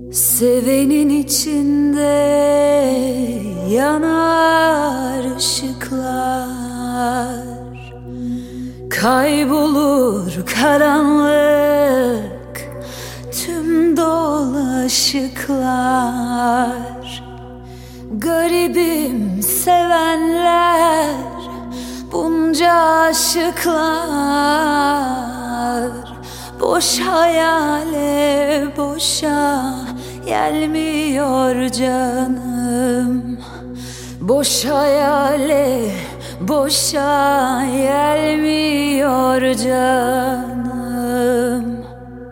Sevenin içinde yanar ışıklar, kaybolur karanlık tüm dolaşıklar. Garibim sevenler, bunca aşıklar. Boş hayale boşa gelmiyor canım. Boş hayale boşa gelmiyor canım.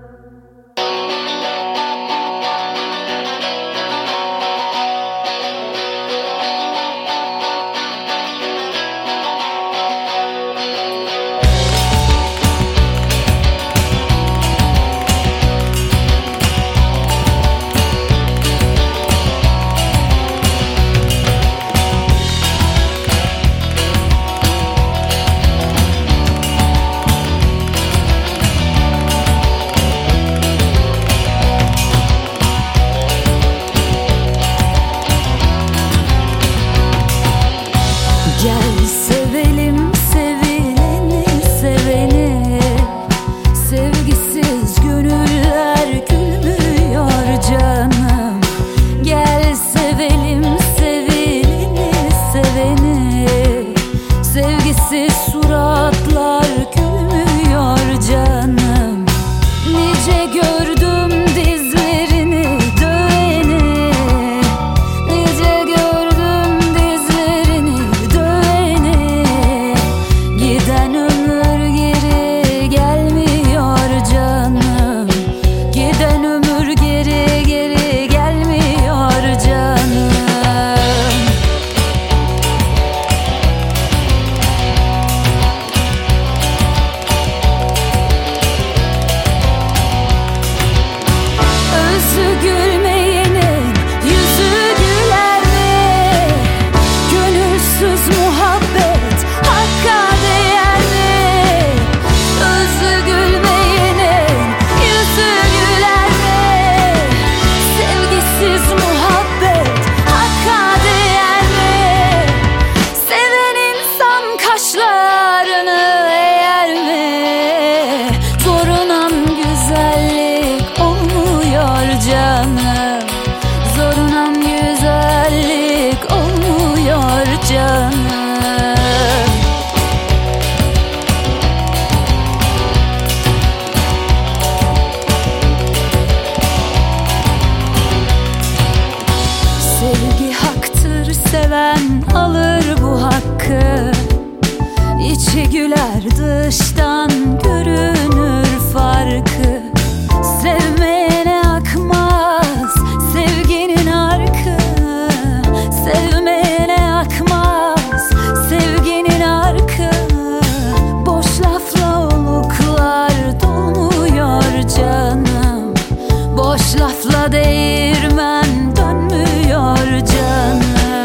Gel sevelim sevileni seveni, sevgisiz gönüller gülmüyor canım. Gel sevelim sevileni seveni, sevgisiz suratlar gülmüyor canım. Nice gördüm dizlerini döveni, nice gördüm dizlerini döveni. Giden ömür geri gelmiyor canım. Giden ömür geri gelmiyor canım. Özü gülmeyenin yüzü güler mi? Gönülsüz muhabbet hakka değer mi? Özü gülmeyenin yüzü güler mi? Sevgisiz muhabbet hakka değer mi? Seven insan kaşlarını eğer mi? Zorunan güzellik olmuyor canım. Zorunan güzellik olmuyor canım. Sevgi haktır, seven alır bu hakkı. İçi güler, dıştan görünür farkı. Sevmeyene akmaz sevginin arkı. Sevmeyene akmaz sevginin arkı. Boş lafla oluklar dolmuyor canım. Boş lafla değirmen dönmüyor canım.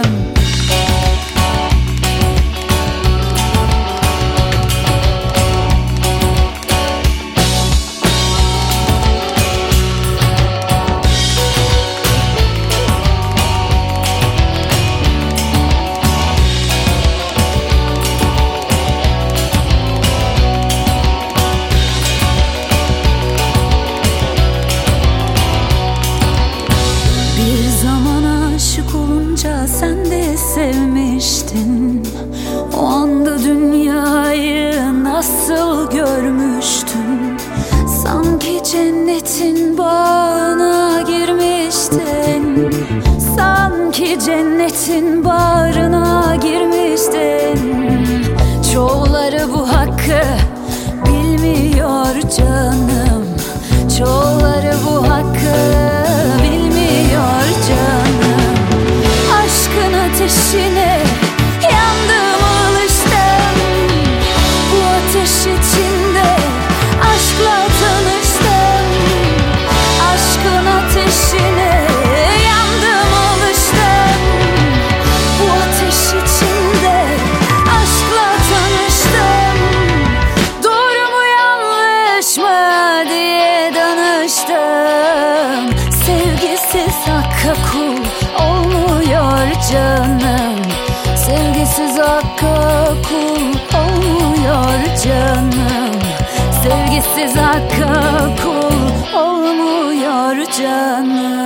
Bir zaman aşık olunca sen de sevmiştin. O anda dünyayı nasıl görmüştün? Sanki cennetin bağına girmiştin. Sanki cennetin bağrına girmiştin. Çoğuları bu hakkı bilmiyor canım. Çoğuları bu hakkı bilmiyor canım. Aşkın ateşine yandım, alıştım. Bu ateş içinde aşkla tanıştım. Aşkın ateşine yandım, alıştım. Bu ateş içinde aşkla tanıştım. Doğru mu yanlış mı diye danıştım. Sevgisi Sevgisiz hakka kul olmuyor canım. Sevgisiz hakka kul olmuyor canım.